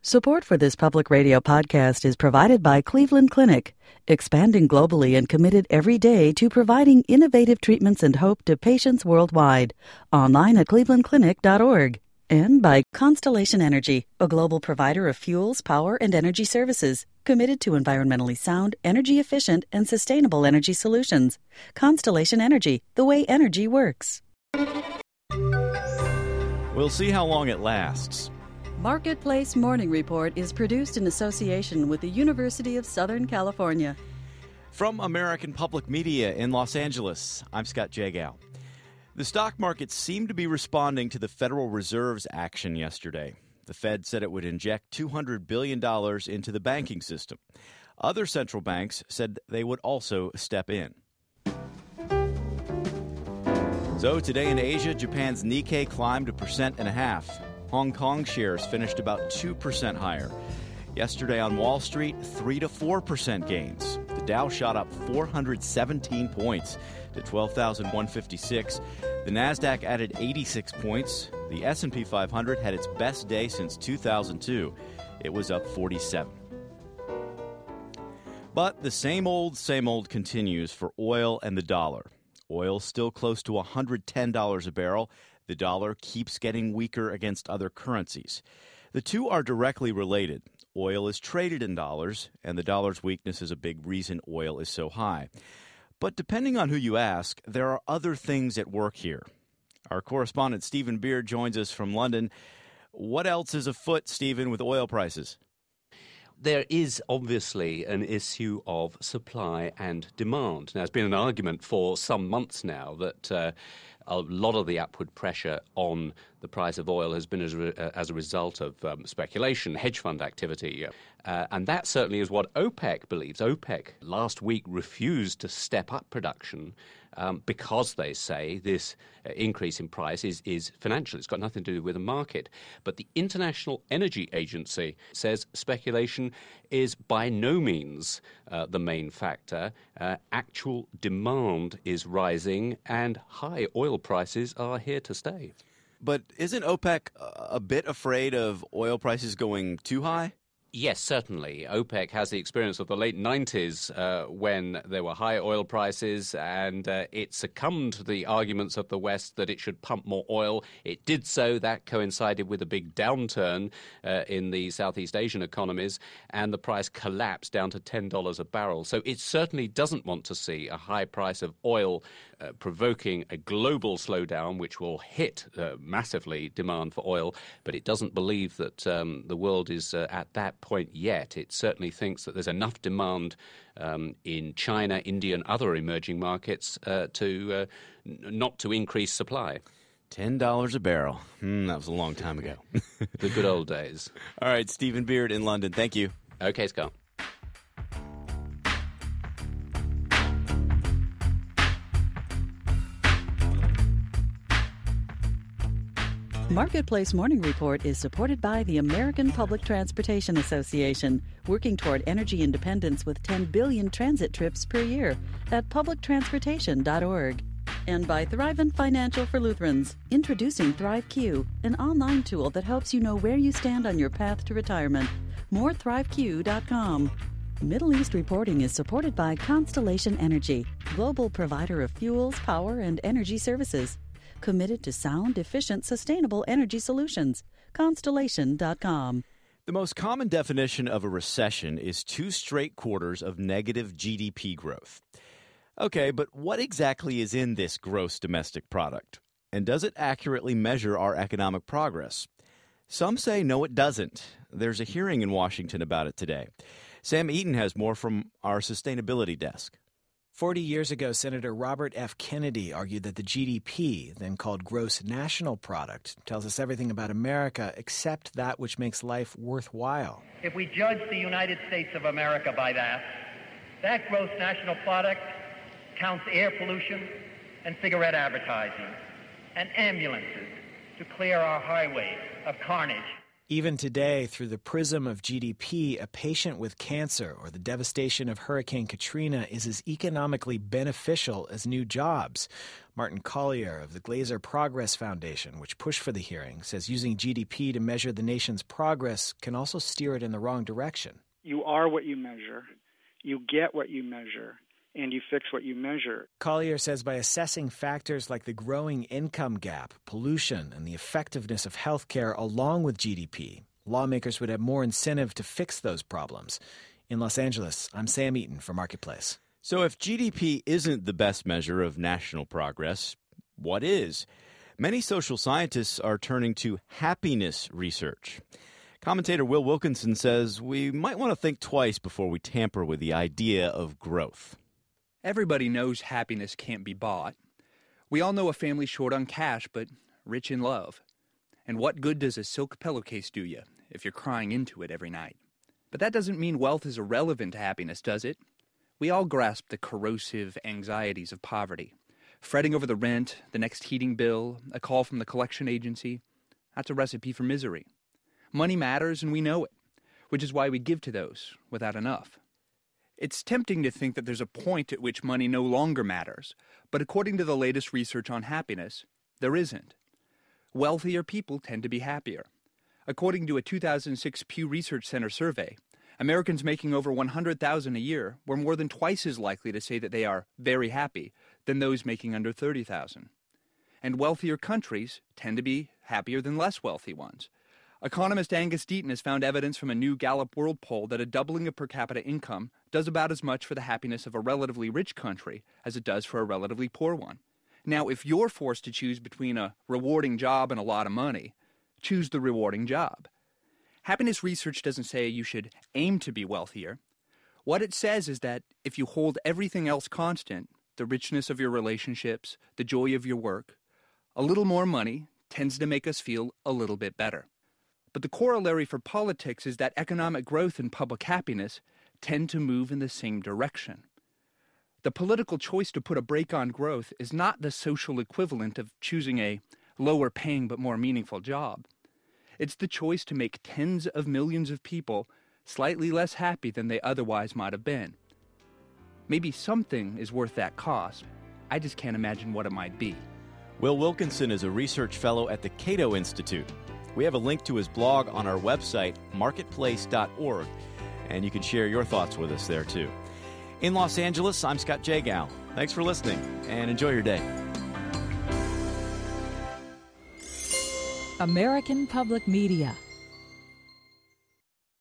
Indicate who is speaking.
Speaker 1: Support for this public radio podcast is provided by Cleveland Clinic, expanding globally and committed every day to providing innovative treatments and hope to patients worldwide. Online at clevelandclinic.org. And by Constellation Energy, a global provider of fuels, power, and energy services, committed to environmentally sound, energy-efficient, and sustainable energy solutions. Constellation Energy, the way energy works.
Speaker 2: We'll see how long it lasts.
Speaker 1: Marketplace Morning Report is produced in association with the University of Southern California.
Speaker 2: From American Public Media in Los Angeles, I'm Scott Jagow. The stock market seemed to be responding to the Federal Reserve's action yesterday. The Fed said it would inject $200 billion into the banking system. Other central banks said they would also step in. So today in Asia, Japan's Nikkei climbed 1.5%. Hong Kong shares finished about 2% higher. Yesterday on Wall Street, 3 to 4% gains. The Dow shot up 417 points to 12,156. The Nasdaq added 86 points. The S&P 500 had its best day since 2002. It was up 47. But the same old continues for oil and the dollar. Oil still close to $110 a barrel. The dollar keeps getting weaker against other currencies. The two are directly related. Oil is traded in dollars, and the dollar's weakness is a big reason oil is so high. But depending on who you ask, there are other things at work here. Our correspondent Stephen Beard joins us from London. What else is afoot, Stephen, with oil prices?
Speaker 3: There is obviously an issue of supply and demand. Now, it's been an argument for some months now that a lot of the upward pressure on the price of oil has been as a result of speculation, hedge fund activity. And that certainly is what OPEC believes. OPEC last week refused to step up production because they say this increase in price is financial. It's got nothing to do with the market. But the International Energy Agency says speculation is by no means the main factor. Actual demand is rising and high oil prices are here to stay.
Speaker 2: But isn't OPEC a bit afraid of oil prices going too high?
Speaker 3: Yes, certainly. OPEC has the experience of the late 90s when there were high oil prices and it succumbed to the arguments of the West that it should pump more oil. It did so. That coincided with a big downturn in the Southeast Asian economies, and the price collapsed down to $10 a barrel. So it certainly doesn't want to see a high price of oil provoking a global slowdown, which will hit massively demand for oil. But it doesn't believe that the world is at that point yet. It certainly thinks that there's enough demand in China, India, and other emerging markets to not to increase supply.
Speaker 2: $10 a barrel. That was a long time ago.
Speaker 3: The good old days.
Speaker 2: All right, Stephen Beard in London. Thank you.
Speaker 3: Okay, Scott.
Speaker 1: Marketplace Morning Report is supported by the American Public Transportation Association, working toward energy independence with 10 billion transit trips per year at publictransportation.org. And by Thrivent Financial for Lutherans, introducing ThriveQ, an online tool that helps you know where you stand on your path to retirement. More ThriveQ.com. Middle East reporting is supported by Constellation Energy, global provider of fuels, power, and energy services. Committed to sound, efficient, sustainable energy solutions. Constellation.com.
Speaker 2: The most common definition of a recession is 2 straight quarters of negative GDP growth. Okay, but what exactly is in this gross domestic product? And does it accurately measure our economic progress? Some say no, it doesn't. There's a hearing in Washington about it today. Sam Eaton has more from our sustainability desk.
Speaker 4: 40 years ago, Senator Robert F. Kennedy argued that the GDP, then called Gross National Product, tells us everything about America except that which makes life worthwhile.
Speaker 5: If we judge the United States of America by that Gross National Product counts air pollution and cigarette advertising and ambulances to clear our highways of carnage.
Speaker 4: Even today, through the prism of GDP, a patient with cancer or the devastation of Hurricane Katrina is as economically beneficial as new jobs. Martin Collier of the Glazer Progress Foundation, which pushed for the hearing, says using GDP to measure the nation's progress can also steer it in the wrong direction.
Speaker 6: You are what you measure. You get what you measure. And you fix what you measure.
Speaker 4: Collier says by assessing factors like the growing income gap, pollution, and the effectiveness of health care along with GDP, lawmakers would have more incentive to fix those problems. In Los Angeles, I'm Sam Eaton for Marketplace.
Speaker 2: So if GDP isn't the best measure of national progress, what is? Many social scientists are turning to happiness research. Commentator Will Wilkinson says we might want to think twice before we tamper with the idea of growth.
Speaker 7: Everybody knows happiness can't be bought. We all know a family short on cash, but rich in love. And what good does a silk pillowcase do you if you're crying into it every night? But that doesn't mean wealth is irrelevant to happiness, does it? We all grasp the corrosive anxieties of poverty. Fretting over the rent, the next heating bill, a call from the collection agency. That's a recipe for misery. Money matters, and we know it, which is why we give to those without enough. It's tempting to think that there's a point at which money no longer matters, but according to the latest research on happiness, there isn't. Wealthier people tend to be happier. According to a 2006 Pew Research Center survey, Americans making over $100,000 a year were more than twice as likely to say that they are very happy than those making under $30,000. And wealthier countries tend to be happier than less wealthy ones. Economist Angus Deaton has found evidence from a new Gallup World Poll that a doubling of per capita income does about as much for the happiness of a relatively rich country as it does for a relatively poor one. Now, if you're forced to choose between a rewarding job and a lot of money, choose the rewarding job. Happiness research doesn't say you should aim to be wealthier. What it says is that if you hold everything else constant, the richness of your relationships, the joy of your work, a little more money tends to make us feel a little bit better. But the corollary for politics is that economic growth and public happiness tend to move in the same direction. The political choice to put a brake on growth is not the social equivalent of choosing a lower paying but more meaningful job. It's the choice to make tens of millions of people slightly less happy than they otherwise might have been. Maybe something is worth that cost. I just can't imagine what it might be.
Speaker 2: Will Wilkinson is a research fellow at the Cato Institute. We have a link to his blog on our website, marketplace.org, and you can share your thoughts with us there, too. In Los Angeles, I'm Scott Jagow. Thanks for listening, and enjoy your day.
Speaker 8: American Public Media